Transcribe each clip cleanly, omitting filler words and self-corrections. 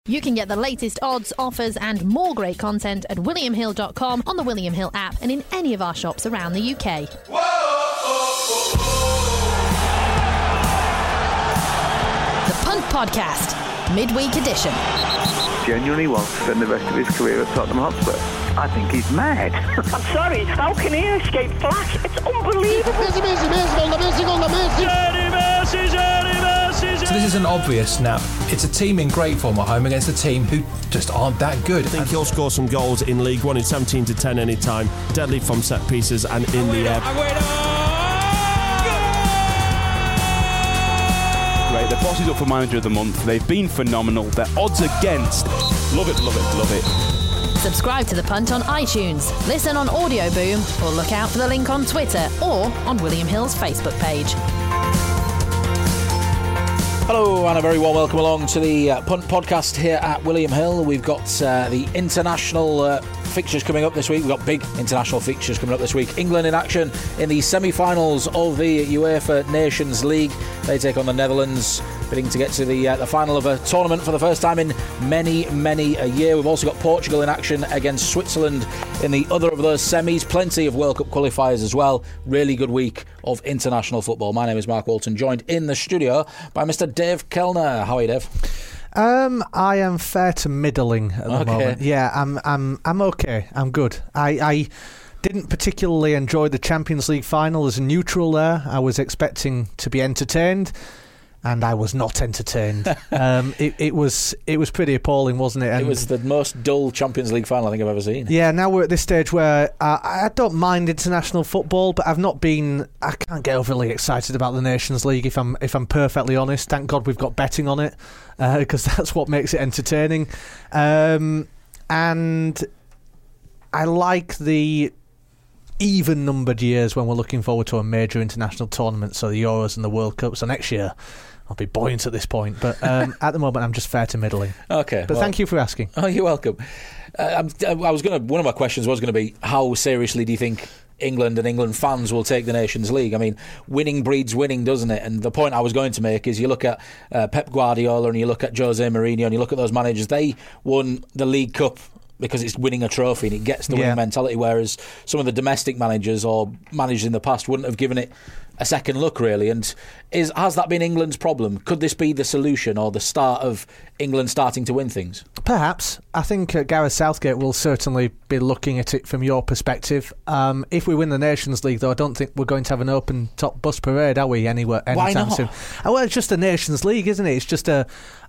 You can get the latest odds, offers and more great content at williamhill.com, on the William Hill app and in any of our shops around the UK. The Punt Podcast, midweek edition. Genuinely wants to spend the rest of his career at Tottenham Hotspur. I think he's mad. I'm sorry, how can he escape flash? It's unbelievable. So this is an obvious snap. It's a team in great form at home against a team who just aren't that good. I think he'll score some goals in League One in 17 to 10 any time. Deadly from set pieces and in the air. Great, the boss is up for Manager of the Month. They've been phenomenal. Their odds against. Love it, love it, love it. Subscribe to The Punt on iTunes, listen on Audio Boom, or look out for the link on Twitter or on William Hill's Facebook page. Hello and a very warm welcome along to the Punt Podcast here at William Hill. We've got the international fixtures coming up this week. We've got big international fixtures coming up this week. England in action in the semi-finals of the UEFA Nations League. They take on the Netherlands, bidding to get to the final of a tournament for the first time in many a year. We've also got Portugal in action against Switzerland in the other of those semis. Plenty of World Cup qualifiers as well. Really good week of international football. My name is Mark Walton, joined in the studio by Mr. Dave Kellner. How are you, Dave? I am fair to middling at the moment. Yeah, I'm okay. I'm good. I didn't particularly enjoy the Champions League final as a neutral there. I was expecting to be entertained, and I was not entertained. It was pretty appalling, wasn't it? And it was the most dull Champions League final I think I've ever seen. Yeah, now we're at this stage where I don't mind international football, but I can't get overly excited about the Nations League if I'm perfectly honest. Thank God we've got betting on it, because that's what makes it entertaining. And I like the even-numbered years when we're looking forward to a major international tournament, so the Euros and the World Cup. So next year I'll be buoyant at this point, but at the moment I'm just fair to middling. Okay, but thank you for asking. Oh, you're welcome. One of my questions was going to be, how seriously do you think England and England fans will take the Nations League? I mean, winning breeds winning, doesn't it? And the point I was going to make is, you look at Pep Guardiola and you look at Jose Mourinho and you look at those managers. They won the League Cup because it's winning a trophy and it gets the winning mentality, whereas some of the domestic managers or managers in the past wouldn't have given it a second look, really. And has that been England's problem? Could this be the solution or the start of England starting to win things? Perhaps. I think Gareth Southgate will certainly be looking at it from your perspective. If we win the Nations League, though, I don't think we're going to have an open top bus parade, are we? Why not? Soon. Well, it's just a Nations League, isn't it? It's just a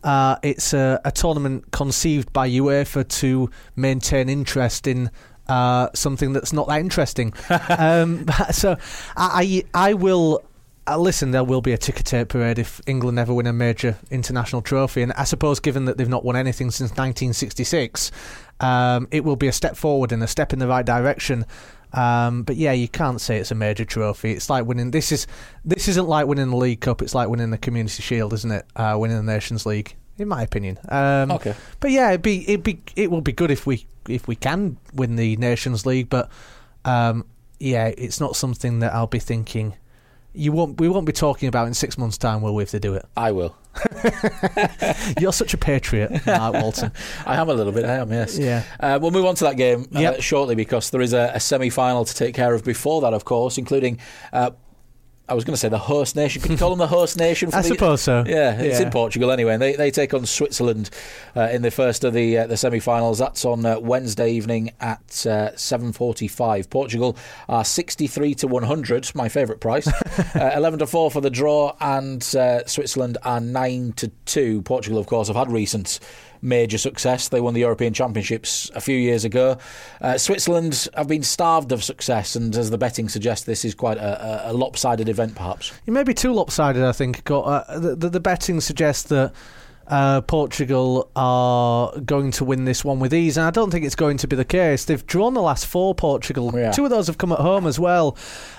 tournament conceived by UEFA to maintain interest in something that's not that interesting. So I will listen. There will be a ticker tape parade if England ever win a major international trophy, and I suppose given that they've not won anything since 1966, it will be a step forward and a step in the right direction. But yeah, you can't say it's a major trophy. It's like winning. This isn't like winning the League Cup. It's like winning the Community Shield, isn't it? Winning the Nations League, in my opinion. Okay. But yeah, it will be good if we can win the Nations League. But yeah, it's not something that I'll be thinking. We won't be talking about in 6 months' time, will we, if they do it? I will. You're such a patriot, Mark Walton. I am a little bit, yes. Yeah. We'll move on to that game shortly, because there is a semi-final to take care of before that, of course, including... I was going to say the host nation. Can you call them the host nation? I suppose so. Yeah, it's in Portugal anyway. And they take on Switzerland in the first of the semi-finals. That's on Wednesday evening at 7:45. Portugal are 63 to 100, my favourite price. 11 to 4 for the draw, and Switzerland are 9 to 2. Portugal, of course, have had recent major success. They won the European Championships a few years ago. Switzerland have been starved of success, and as the betting suggests, this is quite a lopsided event, perhaps. It may be too lopsided, I think. The betting suggests that Portugal are going to win this one with ease, and I don't think it's going to be the case. They've drawn the last 4, Portugal. Yeah. 2 of those have come at home as well.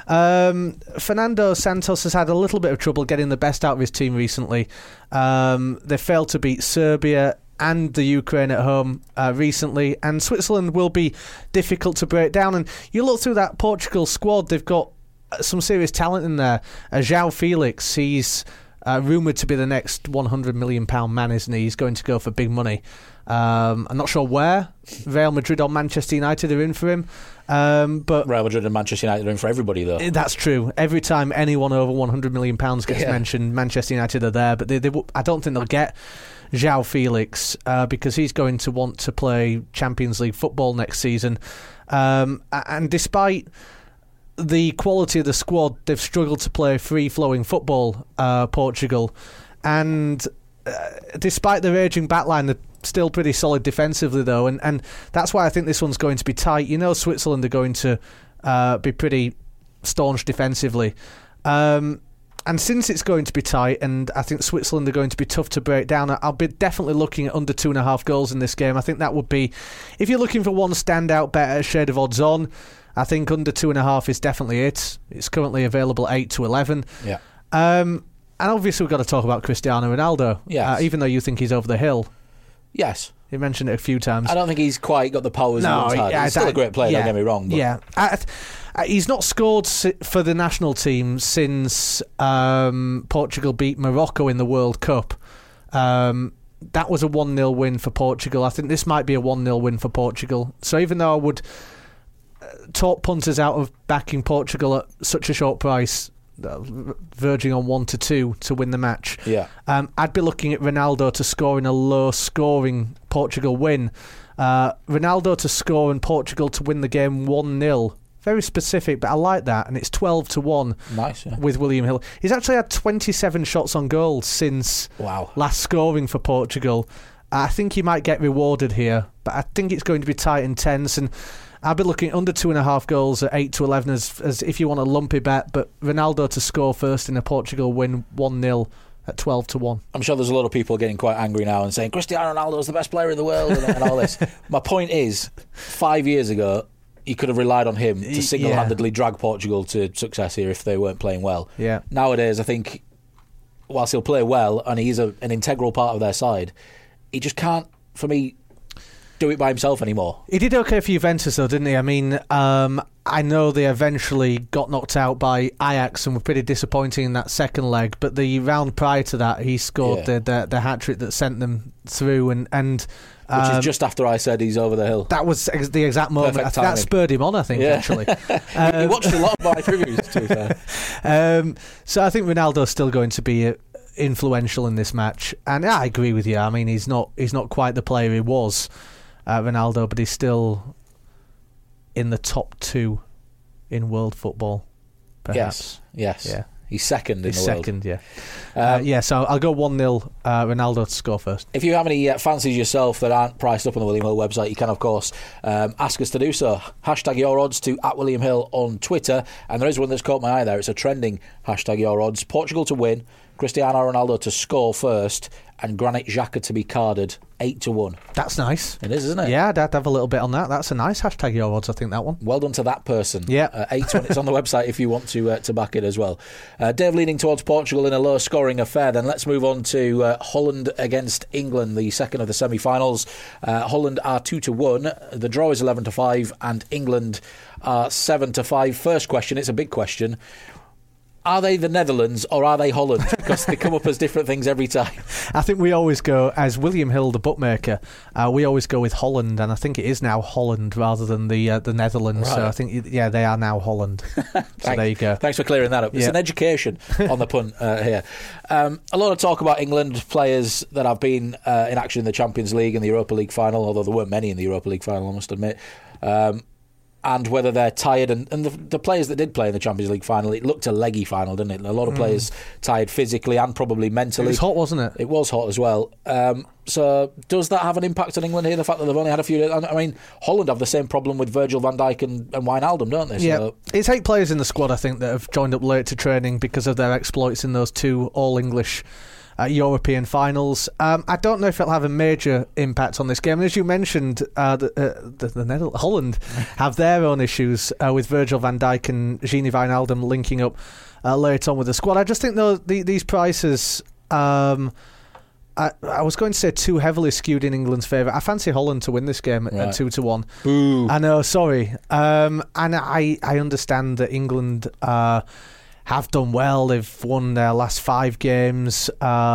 Fernando Santos has had a little bit of trouble getting the best out of his team recently. They failed to beat Serbia and the Ukraine at home recently, and Switzerland will be difficult to break down. And you look through that Portugal squad, they've got some serious talent in there. João Felix, he's rumoured to be the next £100 million man, isn't he? He's going to go for big money. I'm not sure where. Real Madrid or Manchester United are in for him. But Real Madrid and Manchester United are in for everybody, though. That's true. Every time anyone over £100 million gets mentioned, Manchester United are there. But I don't think they'll get João Felix because he's going to want to play Champions League football next season. And despite the quality of the squad, they've struggled to play free-flowing football, Portugal. And despite their ageing backline, they're still pretty solid defensively, though. And that's why I think this one's going to be tight. You know, Switzerland are going to be pretty staunch defensively. And since it's going to be tight, and I think Switzerland are going to be tough to break down, I'll be definitely looking at under 2.5 goals in this game. I think that would be, if you're looking for one standout bet at a shade of odds on, I think under 2.5 is definitely it. It's currently available 8 to 11. Yeah. And obviously we've got to talk about Cristiano Ronaldo. Yes. Even though you think he's over the hill. Yes. You mentioned it a few times. I don't think he's quite got the powers he once had. He's still a great player, don't get me wrong. But. Yeah. He's not scored for the national team since Portugal beat Morocco in the World Cup. That was a 1-0 win for Portugal. I think this might be a 1-0 win for Portugal. So even though I would talk punters out of backing Portugal at such a short price, verging on 1-2 to win the match, I'd be looking at Ronaldo to score in a low-scoring Portugal win. Ronaldo to score and Portugal to win the game 1-0. Very specific, but I like that, and it's 12 to 1. Nice, yeah. With William Hill. He's actually had 27 shots on goal since last scoring for Portugal. I think he might get rewarded here, but I think it's going to be tight and tense, and I'll be looking under 2.5 goals at 8 to 11 as if you want a lumpy bet, but Ronaldo to score first in a Portugal win 1-0 at 12 to 1. I'm sure there's a lot of people getting quite angry now and saying Cristiano Ronaldo is the best player in the world and all this. My point is, 5 years ago, you could have relied on him to single-handedly drag Portugal to success here if they weren't playing well. Yeah. Nowadays, I think, whilst he'll play well and he's an integral part of their side, he just can't, for me, do it by himself anymore. He did okay for Juventus, though, didn't he? I mean, I know they eventually got knocked out by Ajax and were pretty disappointing in that second leg, but the round prior to that, he scored the hat-trick that sent them through, and which is just after I said he's over the hill. That was the exact moment. That spurred him on, I think, actually. He watched a lot of my previews, to be fair. So I think Ronaldo's still going to be influential in this match, and I agree with you. I mean, he's not quite the player he was, Ronaldo, but he's still in the top 2 in world football, perhaps. Yes. Yeah. He's second in the world. Second, yeah. So I'll go 1-0 Ronaldo to score first. If you have any fancies yourself that aren't priced up on the William Hill website, you can, of course, ask us to do so. Hashtag your odds to @WilliamHill on Twitter. And there is one that's caught my eye there. It's a trending hashtag your odds. Portugal to win, Cristiano Ronaldo to score first, and Granit Xhaka to be carded 8 to 1. That's nice. It is, isn't it? Yeah, I'd have a little bit on that. That's a nice hashtag your odds, I think, that one. Well done to that person. Yeah. 8 to 1. It's on the website if you want to back it as well. Dave leaning towards Portugal in a low scoring affair. Then let's move on to Holland against England, the second of the semi-finals. Holland are 2 to 1. The draw is 11 to 5, and England are 7 to 5. First question, it's a big question. Are they the Netherlands or are they Holland? Because they come up as different things every time. I think we always go, as William Hill, the bookmaker, we always go with Holland, and I think it is now Holland rather than the Netherlands. Right. So I think, they are now Holland. So there you go. Thanks for clearing that up. It's an education on the punt here. A lot of talk about England players that have been in action in the Champions League and the Europa League final, although there weren't many in the Europa League final, I must admit. And whether they're tired, and the players that did play in the Champions League final, it looked a leggy final, didn't it? A lot of players tired physically and probably mentally. It was hot, wasn't it? It was hot as well. So does that have an impact on England here, the fact that they've only had a few days? I mean, Holland have the same problem with Virgil van Dijk and Wijnaldum, don't they? Yeah, it's 8 players in the squad, I think, that have joined up late to training because of their exploits in those 2 all-English European finals. I don't know if it'll have a major impact on this game. And as you mentioned, Holland have their own issues with Virgil van Dijk and Gini Wijnaldum linking up late on with the squad. I just think though these prices, I was going to say too heavily skewed in England's favour. I fancy Holland to win this game at 2 to 1. Boo. I know, sorry. And I understand that England have done well. They've won their last 5 games.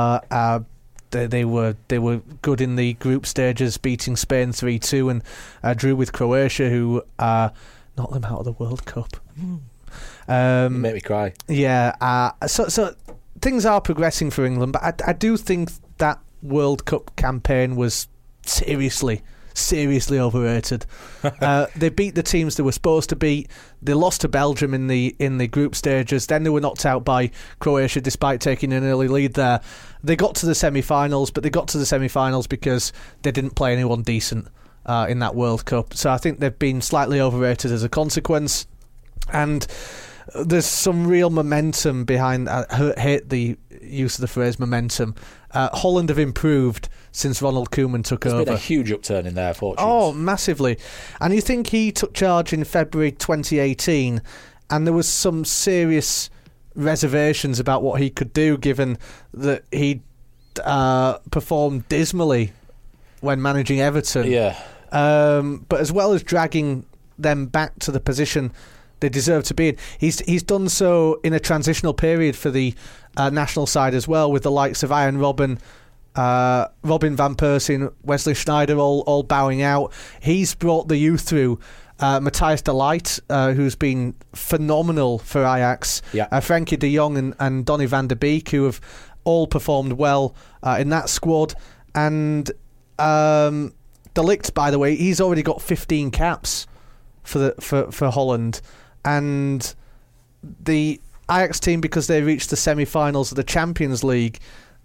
They were good in the group stages, beating Spain 3-2 and drew with Croatia, who knocked them out of the World Cup. You make me cry. Yeah. So things are progressing for England, but I do think that World Cup campaign was seriously overrated. They beat the teams they were supposed to beat. They lost to Belgium in the group stages. Then they were knocked out by Croatia despite taking an early lead there. They got to the semi-finals, but they got to the semi-finals because they didn't play anyone decent in that World Cup. So I think they've been slightly overrated as a consequence. And there's some real momentum behind. I hate the use of the phrase momentum. Holland have improved since Ronald Koeman took over. There's been a huge upturn in their fortunes. Oh, massively. And you think he took charge in February 2018, and there was some serious reservations about what he could do, given that he performed dismally when managing Everton. Yeah. But as well as dragging them back to the position they deserve to be in, he's done so in a transitional period for the national side as well, with the likes of Ian Robben, Robin van Persie and Wesley Sneijder all bowing out. He's brought the youth through. Matthias de Ligt, who's been phenomenal for Ajax. Yeah. Frankie de Jong and Donny van der Beek, who have all performed well in that squad. And de Ligt, by the way, he's already got 15 caps for Holland. And the Ajax team, because they reached the semi-finals of the Champions League,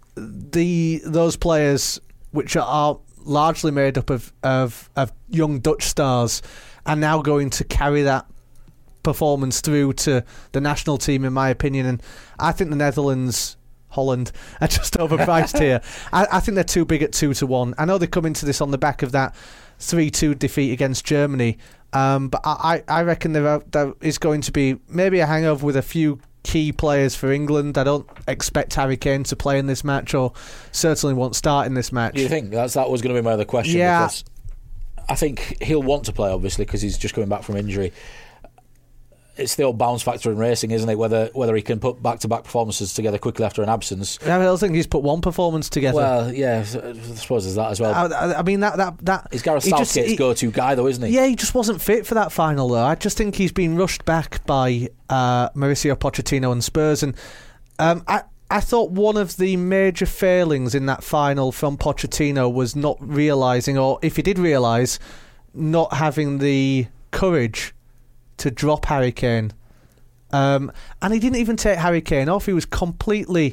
those players, which are largely made up of young Dutch stars, are now going to carry that performance through to the national team, in my opinion. And I think the Netherlands, Holland, are just overpriced here. I think they're too big at 2-1. I know they come into this on the back of that 3-2 defeat against Germany, but I reckon there is going to be maybe a hangover with a few key players for England. I don't expect Harry Kane to play in this match, or certainly won't start in this match. Do you think that was going to be my other question? Yeah. Because I think he'll want to play, obviously, because he's just coming back from injury. It's the old bounce factor in racing, isn't it? Whether he can put back-to-back performances together quickly after an absence. I don't think he's put one performance together. Well, yeah, I suppose there's that as well. I mean, that he's Gareth Southgate's go-to guy, though, isn't he? Yeah, he just wasn't fit for that final, though. I just think he's been rushed back by Mauricio Pochettino and Spurs, and I thought one of the major failings in that final from Pochettino was not realising, or if he did realise, not having the courage to drop Harry Kane. And he didn't even take Harry Kane off. He was completely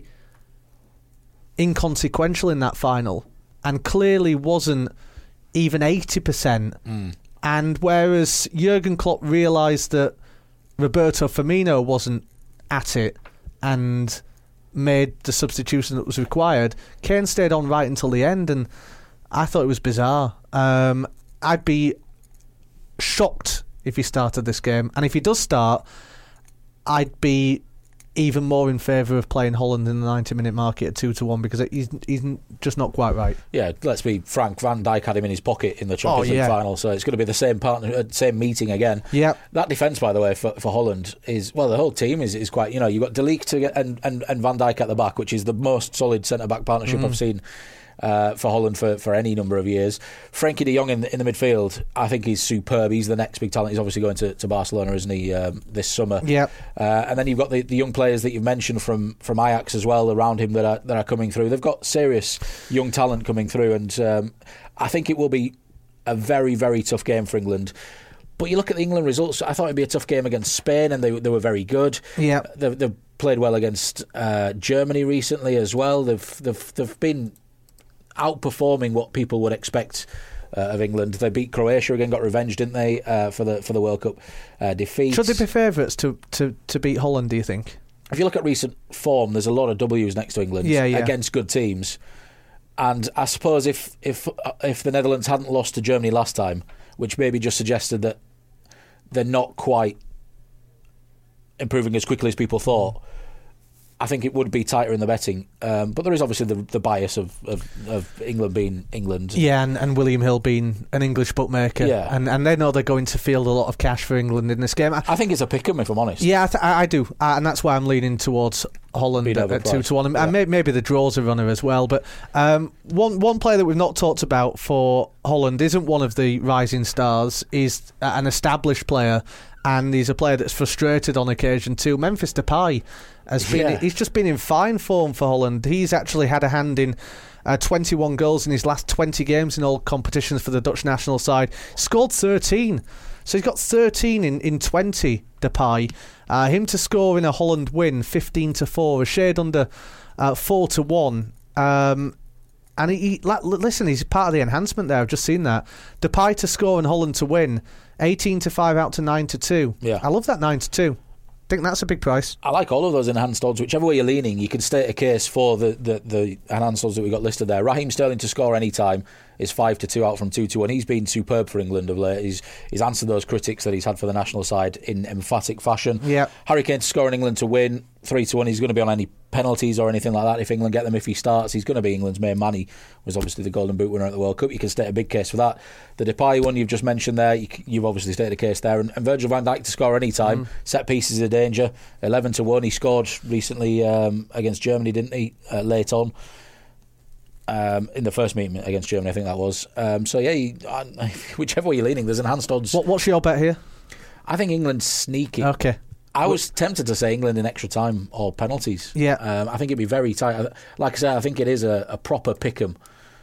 inconsequential in that final and clearly wasn't even 80%. And whereas Jurgen Klopp realised that Roberto Firmino wasn't at it and made the substitution that was required, Kane stayed on right until the end, and I thought it was bizarre. I'd be shocked if he started this game, and if he does start, I'd be even more in favour of playing Holland in the 90-minute market at 2-1, because he's just not quite right. Yeah, let's be frank, Van Dijk had him in his pocket in the Champions League final, so it's going to be the same meeting again. Yeah. That defence, by the way, for Holland is, well, the whole team is quite, you've got De Ligt and Van Dijk at the back, which is the most solid centre-back partnership I've seen for Holland for any number of years. Frankie de Jong in the midfield, I think he's superb. He's the next big talent. He's obviously going to Barcelona, isn't he, this summer? Yeah. And then you've got the young players that you've mentioned from Ajax as well around him that are coming through. They've got serious young talent coming through, and I think it will be a very, very tough game for England. But you look at the England results, I thought it'd be a tough game against Spain, and they were very good. Yeah. They've played well against Germany recently as well. They've been outperforming what people would expect of England. They beat Croatia again, got revenge, didn't they, for the World Cup defeat. Should they be favourites to beat Holland, do you think? If you look at recent form, there's a lot of W's next to England against good teams. And I suppose if the Netherlands hadn't lost to Germany last time, which maybe just suggested that they're not quite improving as quickly as people thought, I think it would be tighter in the betting, but there is obviously the bias of England being England. Yeah, and William Hill being an English bookmaker. Yeah. And they know they're going to field a lot of cash for England in this game. I think it's a pick 'em, if I'm honest. Yeah, I do, and that's why I'm leaning towards Holland at 2-1, and maybe the draw's a runner as well. But one player that we've not talked about for Holland isn't one of the rising stars, is an established player, and he's a player that's frustrated on occasion too. Memphis Depay he's just been in fine form for Holland. He's actually had a hand in 21 goals in his last 20 games in all competitions for the Dutch national side. Scored 13. So he's got 13 in 20, Depay. Him to score in a Holland win, 15-4, a shade under 4-1. And listen, he's part of the enhancement there. I've just seen that. Depay to score and Holland to win, 18-5 out to 9-2. Yeah. I love that 9-2. I think that's a big price. I like all of those enhanced odds. Whichever way you're leaning, you can state a case for the enhanced odds that we got listed there. Raheem Sterling to score any time is 5-2 out from 2-1. He's been superb for England of late. He's answered those critics that he's had for the national side in emphatic fashion. Yeah. Harry Kane to score in England to win, 3-1. He's going to be on any penalties or anything like that. If England get them, if he starts, he's going to be England's main man. He was obviously the Golden Boot winner at the World Cup. You can state a big case for that. The Depay one you've just mentioned there, you've obviously stated a case there. And Virgil van Dijk to score any time. Set pieces are danger. 11-1. He scored recently against Germany, didn't he? Late on. In the first meeting against Germany, I think that was. So yeah, whichever way you're leaning, there's enhanced odds. What's your bet here? I think England's sneaky. Okay. I was tempted to say England in extra time or penalties. Yeah. I think it'd be very tight. Like I said, I think it is a proper pick-em.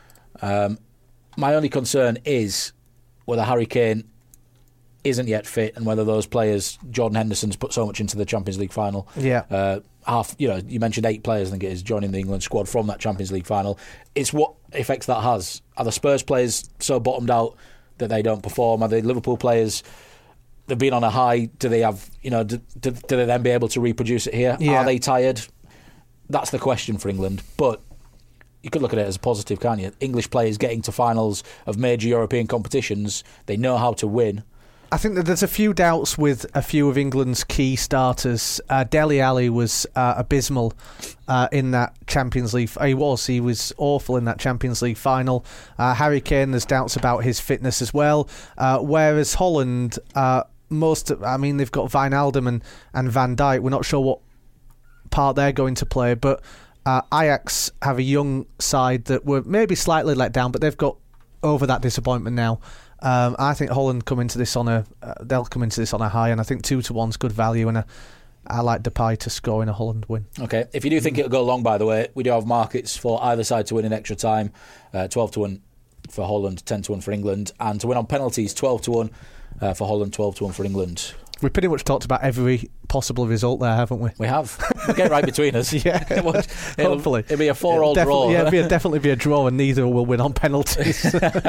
My only concern is whether Harry Kane isn't yet fit and whether those players, Jordan Henderson's put so much into the Champions League final. Yeah. You mentioned 8 players, I think it is, joining the England squad from that Champions League final. It's what effects that has. Are the Spurs players so bottomed out that they don't perform? Are the Liverpool players, they've been on a high, do they have, do they then be able to reproduce it here? Yeah. Are they tired? That's the question for England. But you could look at it as a positive, can't you? English players getting to finals of major European competitions, they know how to win. I think that there's a few doubts with a few of England's key starters. Dele Alli was abysmal in that Champions League. He was awful in that Champions League final. Harry Kane, there's doubts about his fitness as well. Whereas Holland, they've got Wijnaldum and Van Dijk. We're not sure what part they're going to play, but Ajax have a young side that were maybe slightly let down, but they've got over that disappointment now. I think Holland come into this on a high, and I think 2-1's good value, and I like Depay to score in a Holland win. Okay, if you do think it'll go long, by the way, we do have markets for either side to win in extra time. 12-1 for Holland, 10-1 for England, and to win on penalties, 12-1 for Holland, 12-1 for England. We've pretty much talked about every possible result there, haven't we? We have. We'll get right between us. Yeah, hopefully. It'll be a 4-all draw. Yeah, it'll definitely be a draw, and neither will win on penalties.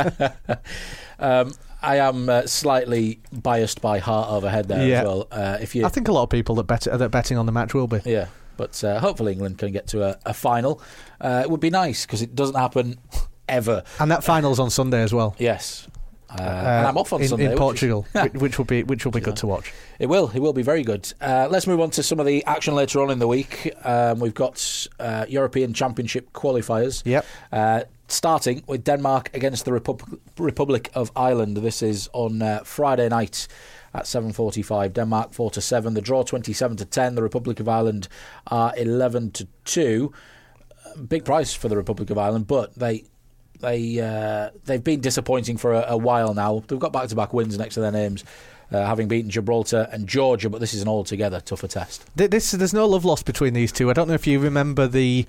I am slightly biased by heart over head there as well. I think a lot of people that are betting on the match will be. Yeah, but hopefully England can get to a final. It would be nice because it doesn't happen ever. And that final's on Sunday as well. Yes. And I'm off on Sunday in Portugal, which will be good to watch. It will be very good. Let's move on to some of the action later on in the week. We've got European Championship qualifiers. Yep. Starting with Denmark against the Republic of Ireland. This is on Friday night at 7:45. Denmark 4-7. The draw 27-10. The Republic of Ireland are 11-2. Big price for the Republic of Ireland, but they've been disappointing for a while now. They've got back-to-back wins next to their names, having beaten Gibraltar and Georgia, but this is an altogether tougher test. There's no love lost between these two. I don't know if you remember the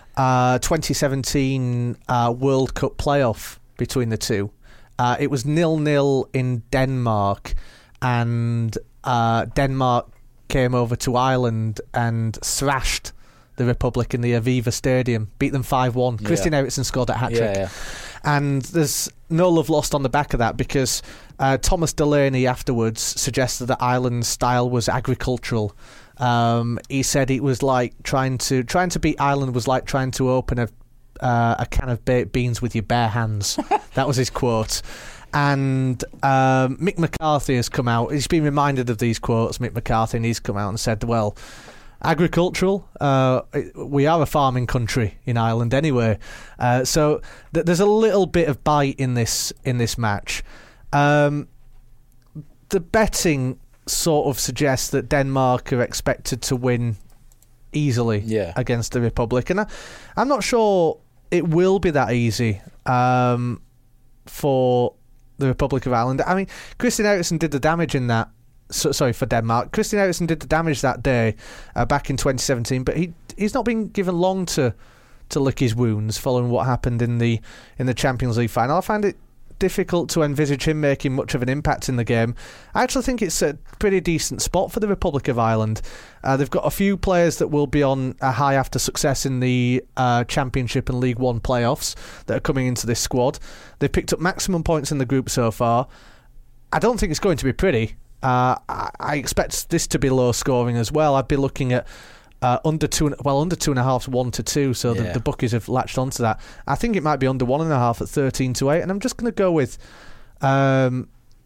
2017 World Cup playoff between the two. It was 0-0 in Denmark, and Denmark came over to Ireland and thrashed the Republic in the Aviva Stadium, beat them 5-1. Christian Eriksen scored that hat-trick. And there's no love lost on the back of that, because Thomas Delaney afterwards suggested that Ireland's style was agricultural. He said it was like trying to beat Ireland was like trying to open a can of baked beans with your bare hands. That was his quote. And Mick McCarthy has come out. He's been reminded of these quotes, Mick McCarthy, and he's come out and said, well, agricultural. We are a farming country in Ireland anyway, so there's a little bit of bite in this match. The betting sort of suggests that Denmark are expected to win easily against the Republic, and I'm not sure it will be that easy for the Republic of Ireland. I mean, Christian Eriksen did the damage in that. Sorry, for Denmark. Christian Eriksen did the damage that day back in 2017, but he's not been given long to lick his wounds following what happened in the Champions League final. I find it difficult to envisage him making much of an impact in the game. I actually think it's a pretty decent spot for the Republic of Ireland. They've got a few players that will be on a high after success in the Championship and League One playoffs that are coming into this squad. They've picked up maximum points in the group so far. I don't think it's going to be pretty. I expect this to be low scoring as well. I'd be looking at under 2.5, 1-2, so the bookies have latched onto that. I think it might be under 1.5 at 13-8, and I'm just going to go with them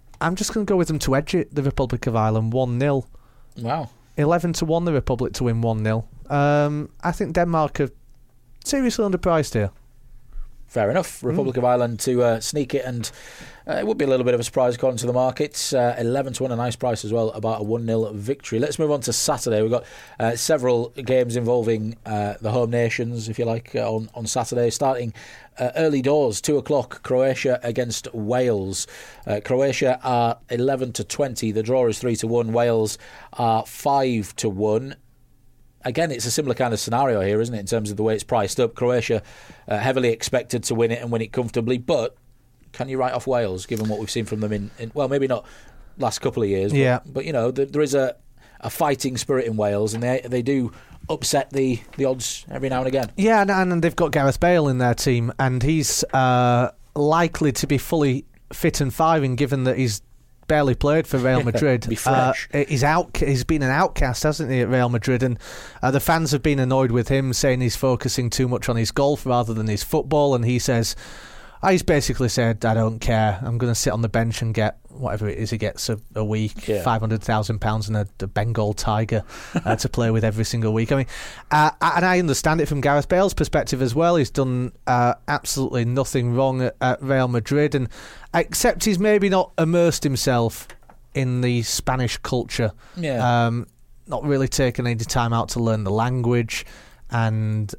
to edge it. The Republic of Ireland 1-0. Wow, 11-1 the Republic to win 1-0. I think Denmark are seriously underpriced here. Fair enough. Republic of Ireland to sneak it, and it would be a little bit of a surprise according to the markets. 11-1, a nice price as well, about a 1-0 victory. Let's move on to Saturday. We've got several games involving the home nations, if you like, on Saturday, starting early doors, 2 o'clock, Croatia against Wales. Croatia are 11-20. The draw is 3-1. Wales are 5-1. Again, it's a similar kind of scenario here, isn't it, in terms of the way it's priced up. Croatia heavily expected to win it and win it comfortably, but can you write off Wales, given what we've seen from them in well, maybe not last couple of years, but you know, there is a fighting spirit in Wales, and they do upset the odds every now and again. Yeah, and they've got Gareth Bale in their team, and he's likely to be fully fit and firing, given that he's barely played for Real Madrid. Be fresh. He's been an outcast, hasn't he, at Real Madrid, and the fans have been annoyed with him, saying he's focusing too much on his golf rather than his football, and he's basically said, I don't care, I'm going to sit on the bench and get whatever it is he gets a week, £500,000 and a Bengal tiger to play with every single week. I mean, and I understand it from Gareth Bale's perspective as well. He's done absolutely nothing wrong at Real Madrid, and except he's maybe not immersed himself in the Spanish culture. Not really taken any time out to learn the language and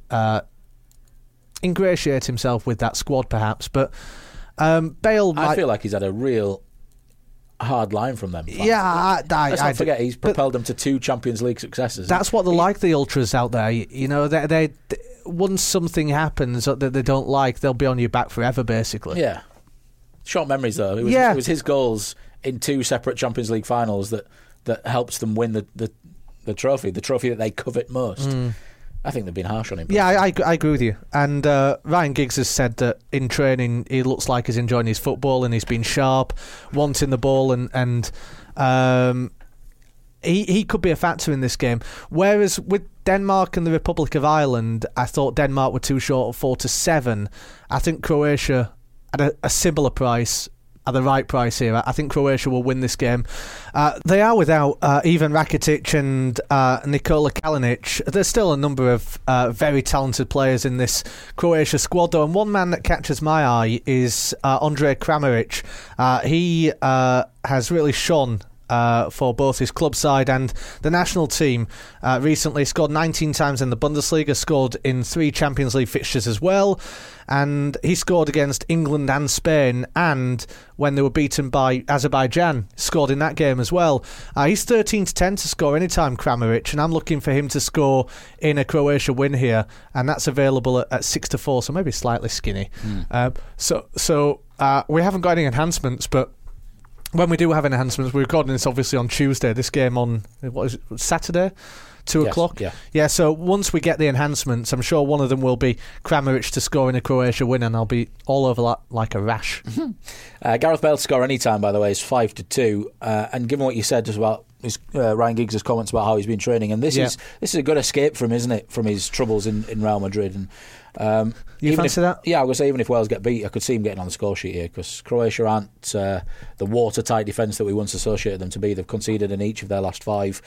ingratiate himself with that squad, perhaps. But Bale, I feel like he's had a real hard line from them. Let's not forget he's propelled them to 2 Champions League successes. That's what they like, the ultras out there. You know, they once something happens that they don't like, they'll be on your back forever, basically. Yeah. Short memories, though. It was his goals in 2 separate Champions League finals that helps them win the trophy that they covet most. I think they've been harsh on him. Yeah, I agree with you. And Ryan Giggs has said that in training he looks like he's enjoying his football and he's been sharp, wanting the ball, and he could be a factor in this game. Whereas with Denmark and the Republic of Ireland, I thought Denmark were too short at 4-7. I think Croatia at a similar price, at the right price here. I think Croatia will win this game. They are without Ivan Rakitic and Nikola Kalinic. There's still a number of very talented players in this Croatia squad, though, and one man that catches my eye is Andrej Kramaric. He has really shone for both his club side and the national team recently. Scored 19 times in the Bundesliga, scored in 3 Champions League fixtures as well, and he scored against England and Spain, and when they were beaten by Azerbaijan, scored in that game as well. He's 13-10 to score anytime, Kramaric, and I'm looking for him to score in a Croatia win here, and that's available at 6-4, so maybe slightly skinny. So we haven't got any enhancements, but when we do have enhancements, we're recording this obviously on Tuesday, this game on, what is it, Saturday? 2 o'clock? Yeah, so once we get the enhancements, I'm sure one of them will be Kramaric to score in a Croatia win, and I'll be all over that like a rash. Gareth Bale to score any time, by the way, is 5-2. And given what you said just about Ryan Giggs' comments about how he's been training, and this is a good escape for him, isn't it, from his troubles in Real Madrid. And you fancy that? Yeah, I was going to say, even if Wales get beat, I could see him getting on the score sheet here, because Croatia aren't the watertight defence that we once associated them to be. They've conceded in each of their last 5.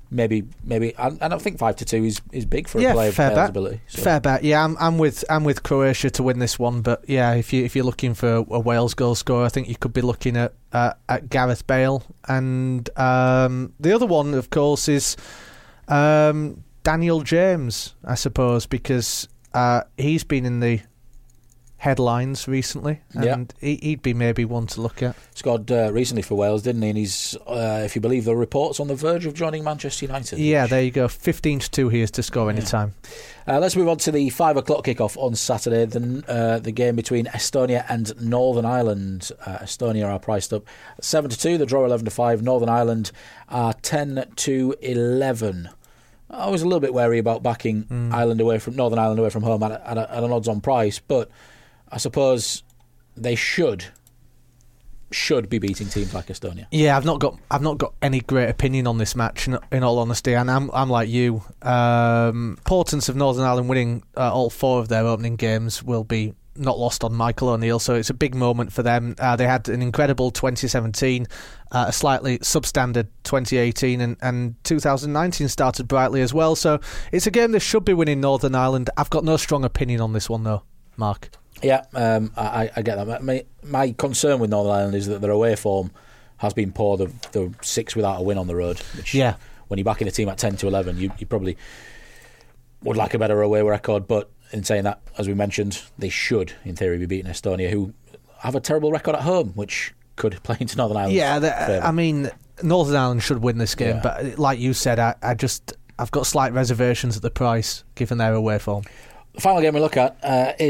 maybe, and I think 5-2 is big for a player of Bale's ability. So. Fair bet. Yeah, I'm with Croatia to win this one, but yeah, if you're looking for a Wales goal scorer, I think you could be looking at Gareth Bale, and the other one, of course, is Daniel James, I suppose, because he's been in the headlines recently, and he'd be maybe one to look at. Scored recently for Wales, didn't he? And he's, if you believe the reports, on the verge of joining Manchester United. Yeah, there you go. 15-2 he is to score any time. Let's move on to the 5 o'clock kickoff on Saturday. The game between Estonia and Northern Ireland. Estonia are priced up 7-2. The draw 11-5. Northern Ireland are 10-11. I was a little bit wary about backing Northern Ireland away from home at an odds-on price, but I suppose they should be beating teams like Estonia. Yeah, I've not got any great opinion on this match, in all honesty, and I'm like you. Importance of Northern Ireland winning all 4 of their opening games will be not lost on Michael O'Neill, so it's a big moment for them. They had an incredible 2017, a slightly substandard 2018, and 2019 started brightly as well, so it's a game they should be winning, Northern Ireland. I've got no strong opinion on this one though, Mark. Yeah, I get that. My concern with Northern Ireland is that their away form has been poor. The 6 without a win on the road. Which, when you're backing a team at 10-11, you probably would like a better away record. But in saying that, as we mentioned, they should, in theory, be beating Estonia, who have a terrible record at home, which could play into Northern Ireland. Yeah, I mean, Northern Ireland should win this game, but like you said, I've got slight reservations at the price given their away form. The final game we look at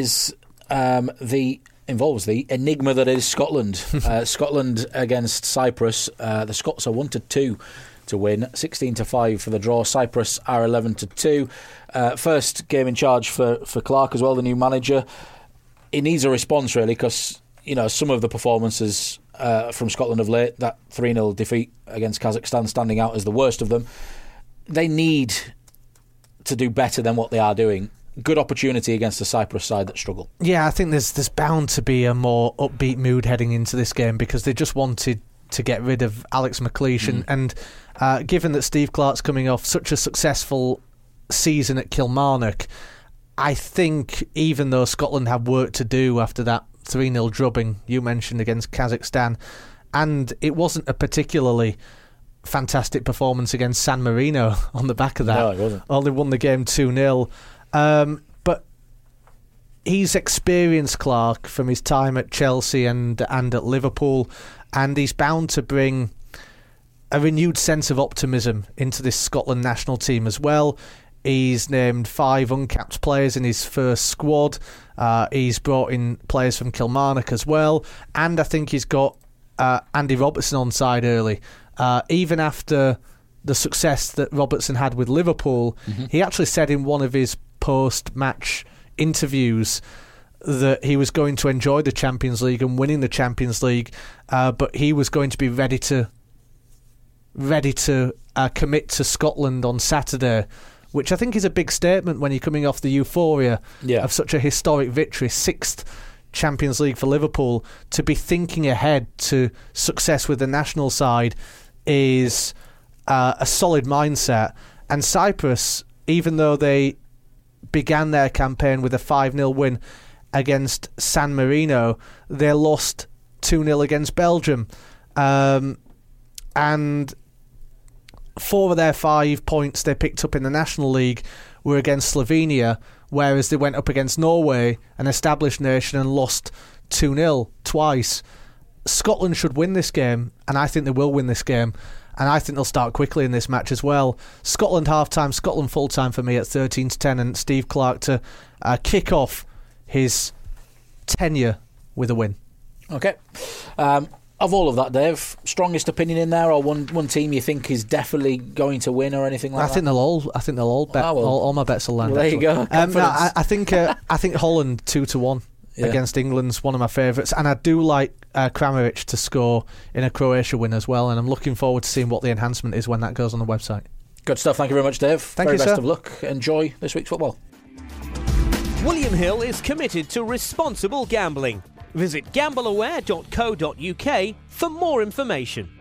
involves the enigma that is Scotland. Scotland against Cyprus. The Scots are 1-2 to win, 16-5 for the draw. Cyprus are 11-2. First game in charge for Clark as well, the new manager. He needs a response really, because some of the performances from Scotland of late, that 3-0 defeat against Kazakhstan standing out as the worst of them. They need to do better than what they are doing. Good opportunity against the Cyprus side that struggle. Yeah, I think there's bound to be a more upbeat mood heading into this game, because they just wanted to get rid of Alex McLeish, and given that Steve Clarke's coming off such a successful season at Kilmarnock, I think even though Scotland have work to do after that 3-0 drubbing you mentioned against Kazakhstan, and it wasn't a particularly fantastic performance against San Marino on the back of that. No, it wasn't. Only won the game 2-0. But he's experienced Clarke from his time at Chelsea and at Liverpool, and he's bound to bring a renewed sense of optimism into this Scotland national team as well. He's named 5 uncapped players in his first squad. He's brought in players from Kilmarnock as well, and I think he's got Andy Robertson on side early. Even after the success that Robertson had with Liverpool, he actually said in one of his post-match interviews that he was going to enjoy the Champions League and winning the Champions League, but he was going to be ready to commit to Scotland on Saturday, which I think is a big statement when you're coming off the euphoria of such a historic victory, 6th Champions League for Liverpool. To be thinking ahead to success with the national side is a solid mindset. And Cyprus, even though they began their campaign with a 5-0 win against San Marino, they lost 2-0 against Belgium. And 4 of their 5 points they picked up in the National League were against Slovenia, whereas they went up against Norway, an established nation, and lost 2-0 twice. Scotland should win this game, and I think they will win this game. And I think they'll start quickly in this match as well. Scotland half-time, Scotland full-time for me at 13-10, and Steve Clarke to kick off his tenure with a win. Okay. Of all of that, Dave, strongest opinion in there, or one team you think is definitely going to win, or anything like that? I think they'll all bet. All my bets will land. Well, there you go. I think Holland 2-1 against England's one of my favourites, and I do like Kramaric to score in a Croatia win as well, and I'm looking forward to seeing what the enhancement is when that goes on the website. Good stuff. Thank you very much, Dave. Thank you, best sir. of luck. Enjoy this week's football. William Hill is committed to responsible gambling. Visit gambleaware.co.uk for more information.